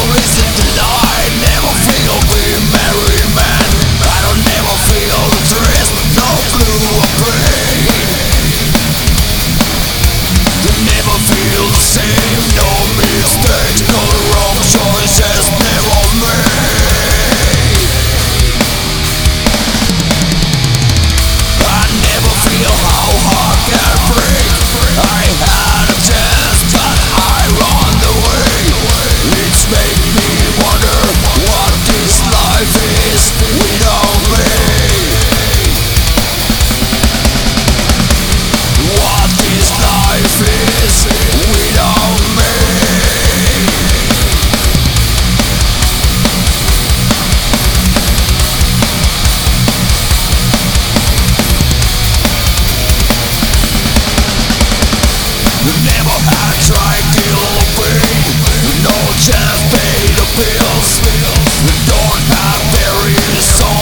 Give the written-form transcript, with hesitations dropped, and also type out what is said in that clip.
reason to lie. Never feel be merry man. I don't never feel the stress, but no clue of pain. Never feel the same, no mistakes, no wrong choices never made. I never feel how heart can break. I had a chance, but I run away. It's made me wonder what this life is without me. What this life is without me. Never had tried to pain. No chance pay the bills. Don't have very soul.